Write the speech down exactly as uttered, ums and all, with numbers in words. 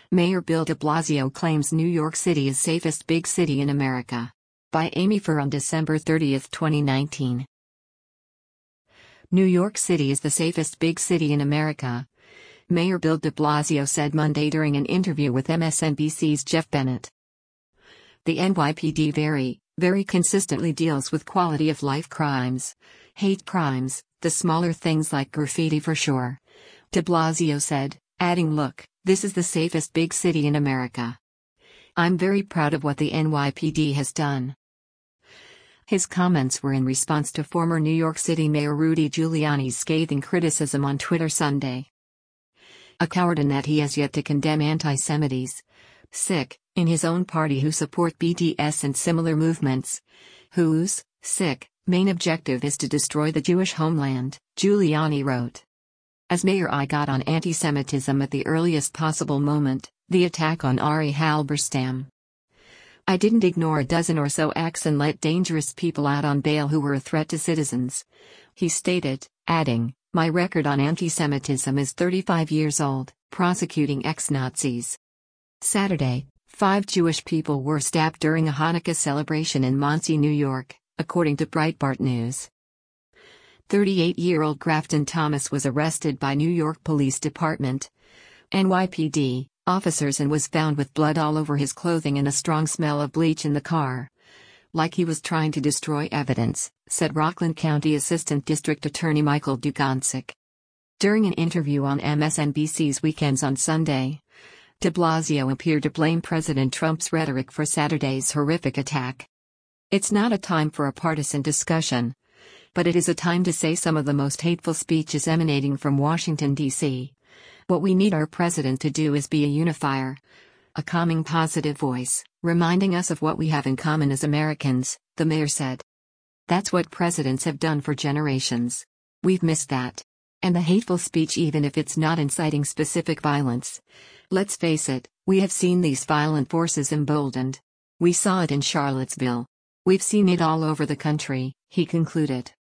Mayor Bill de Blasio claims New York City is safest big city in America. By Amy Furr on December thirtieth, twenty nineteen. New York City is the safest big city in America, Mayor Bill de Blasio said Monday during an interview with M S N B C's Jeff Bennett. The N Y P D very, very consistently deals with quality of life crimes, hate crimes, the smaller things like graffiti for sure, de Blasio said, adding, "Look, this is the safest big city in America. I'm very proud of what the N Y P D has done." His comments were in response to former New York City Mayor Rudy Giuliani's scathing criticism on Twitter Sunday. A coward in that he has yet to condemn anti-Semites, sick, in his own party who support B D S and similar movements, whose, sick, main objective is to destroy the Jewish homeland, Giuliani wrote. As mayor, I got on anti-Semitism at the earliest possible moment, the attack on Ari Halberstam. I didn't ignore a dozen or so acts and let dangerous people out on bail who were a threat to citizens, he stated, adding, "My record on anti-Semitism is thirty-five years old, prosecuting ex-Nazis." Saturday, five Jewish people were stabbed during a Hanukkah celebration in Monsey, New York, according to Breitbart News. thirty-eight-year-old Grafton Thomas was arrested by New York Police Department, N Y P D, officers and was found with blood all over his clothing and a strong smell of bleach in the car. Like he was trying to destroy evidence, said Rockland County Assistant District Attorney Michael Dugancic. During an interview on M S N B C's Weekends on Sunday, de Blasio appeared to blame President Trump's rhetoric for Saturday's horrific attack. "It's not a time for a partisan discussion, but it is a time to say some of the most hateful speech is emanating from Washington, D C What we need our president to do is be a unifier, a calming positive voice, reminding us of what we have in common as Americans," the mayor said. "That's what presidents have done for generations. We've missed that. And the hateful speech, even if it's not inciting specific violence. Let's face it, we have seen these violent forces emboldened. We saw it in Charlottesville. We've seen it all over the country," he concluded.